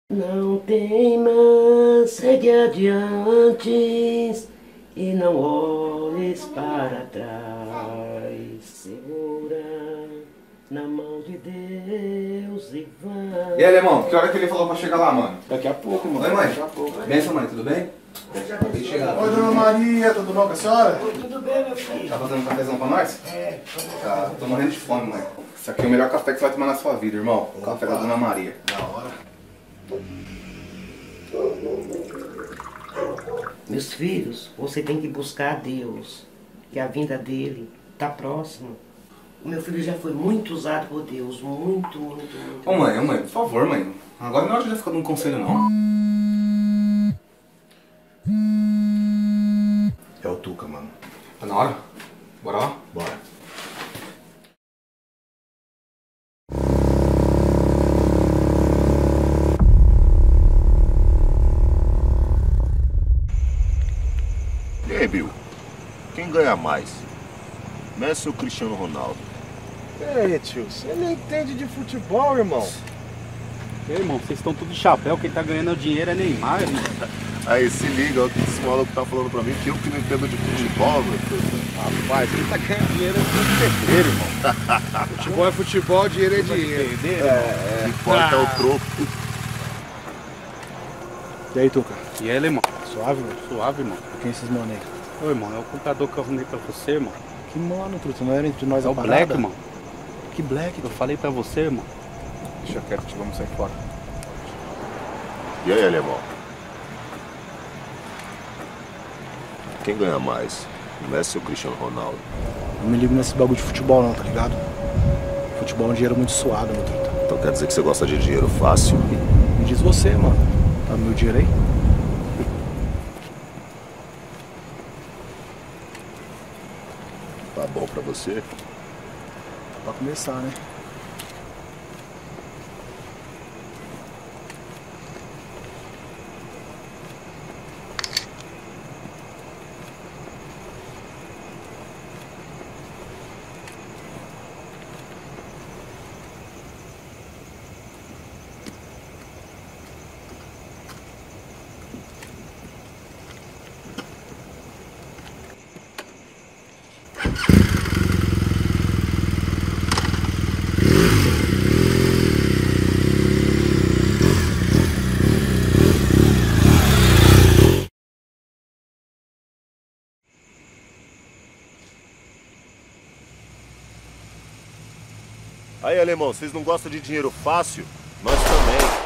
Não teima, segue adiante e não olhes para trás. Segura na mão de Deus e vai. E aí, alemão, que hora que ele falou pra chegar lá, mano? Daqui a pouco, mano. Oi, mãe. Daqui a pouco. Benção, mãe, tudo bem? Acabei de chegar. Oi, dona Maria, tudo bom com a senhora? Oi, tudo bem, meu filho? Tá fazendo um cafezão pra nós? É, Tá, tô morrendo de fome, mãe. Isso aqui é o melhor café que você vai tomar na sua vida, irmão. O café da dona Maria. Da hora. meus filhos, você tem que buscar a Deus, que a vinda dele está próxima. O meu filho já foi muito usado por Deus, muito. Ô mãe, por favor, mãe. Agora não é hora de ficar dando conselho, não. É o Tuca, mano. Tá na hora? Bora lá? Bora. E aí, Bill? Quem ganha mais? Messi ou Cristiano Ronaldo? Ei, tio, você não entende de futebol, irmão. Ei, irmão, vocês estão tudo de chapéu, quem tá ganhando dinheiro é Neymar, irmão. Aí, se liga, olha o que esse maluco tá falando pra mim, que eu que não entendo de futebol, velho. Rapaz, quem tá ganhando dinheiro é o pedreiro, irmão. Futebol é futebol, dinheiro é dinheiro. O que importa é o troco. E aí, Tuca? E aí, irmão? Suave, mano? Suave, irmão. Quem esses mano aí? Ô, irmão, é o contador que eu arrumei pra você, irmão. Que mano, truta, não era entre nós É a o parada? Black, irmão. Que Black? Eu falei pra você, irmão. Deixa quieto, tio, vamos sair fora. E aí, alemão? Quem ganha mais? Messi ou Cristiano Ronaldo? Não me ligo nesse bagulho de futebol não, tá ligado? Futebol é um dinheiro muito suado, meu truta. Então quer dizer que você gosta de dinheiro fácil? Me diz você, mano. Tá no meu dinheiro aí? Tá bom pra você? Pra começar, né? Aí, alemão, vocês não gostam de dinheiro fácil? Nós também.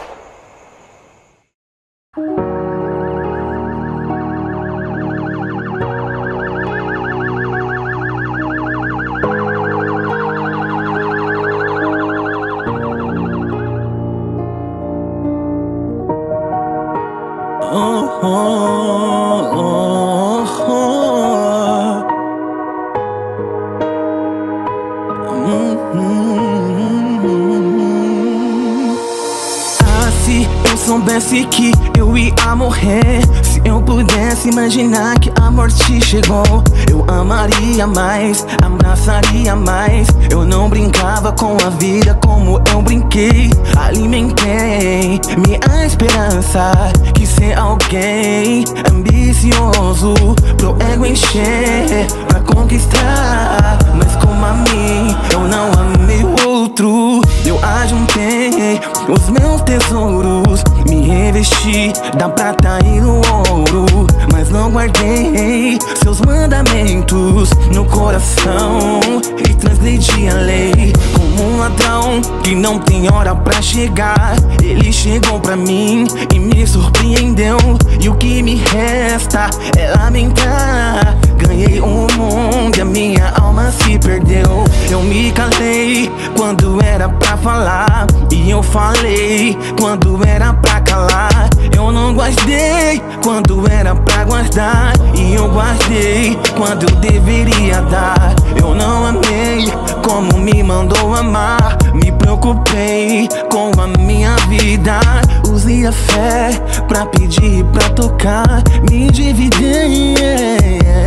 Se eu soubesse que eu ia morrer, se eu pudesse imaginar que a morte chegou, eu amaria mais, abraçaria mais. Eu não brincava com a vida como eu brinquei. Alimentei minha esperança que ser alguém ambicioso pro ego encher, pra conquistar. Mas como a mim, eu não amei o outro. Eu ajuntei os meus tesouros, me revesti da prata e do ouro, mas não guardei seus mandamentos no coração e transgredi a lei. Como um ladrão que não tem hora pra chegar, ele chegou pra mim e me surpreendeu. E o que me resta é lamentar. Ganhei o mundo e a minha alma se perdeu. Eu me calei quando era pra falar, e eu falei quando era pra calar. Eu não guardei quando era pra guardar, e eu guardei quando eu deveria dar. Eu não amei como me mandou amar, me preocupei com a minha vida. Usei a fé pra pedir, pra tocar, me dividir.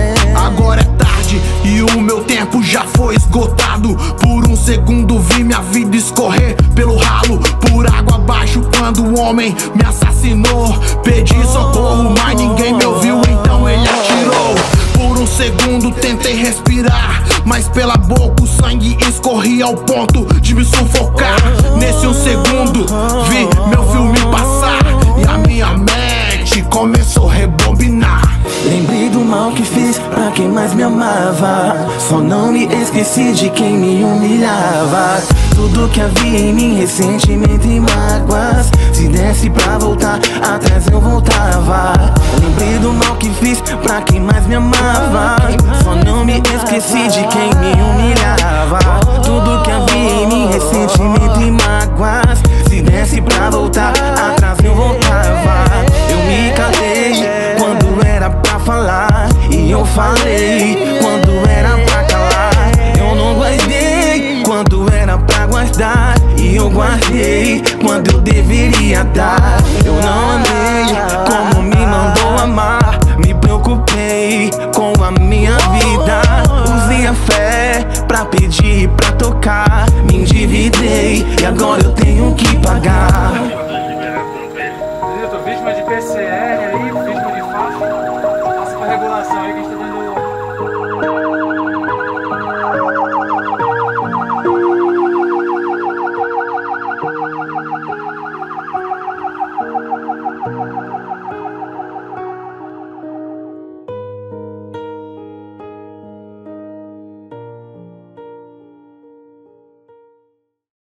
agora é tarde e o meu tempo já foi esgotado. Por um segundo vi minha vida escorrer pelo ralo, por água abaixo quando o homem me assassinou. Pedi socorro, mas ninguém me ouviu, então ele atirou. Por um segundo tentei respirar, mas pela boca o sangue escorria ao ponto de me sufocar. Nesse um segundo vi meu filme passar e a minha mente começou a rebobinar. Lembrei do mal que fiz pra quem mais me amava, só não me esqueci de quem me humilhava. Tudo que havia em mim, ressentimento e mágoas, se desse pra voltar atrás eu voltava. Lembrei do mal que fiz pra quem mais me amava, só não me esqueci de quem me humilhava. Tudo que havia em mim, ressentimento e mágoas, se desse pra voltar atrás eu voltava. Eu me calei quando era pra falar, e eu falei quando era pra calar. Eu não guardei quando era pra guardar, e eu guardei quando eu deveria dar. Eu não amei como me mandou amar, me preocupei com a minha vida. Usei a fé pra pedir, pra tocar, me endividei e agora eu tenho que pagar.